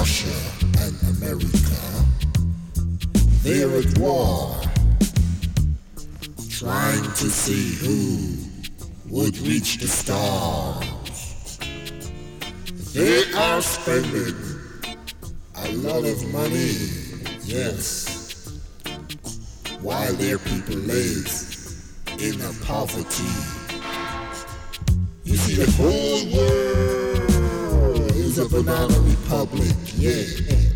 Russia and America, they're at war, trying to see who would reach the stars. They are spending a lot of money, yes, while their people live in a poverty. You see, the whole world is a banana republic, yeah.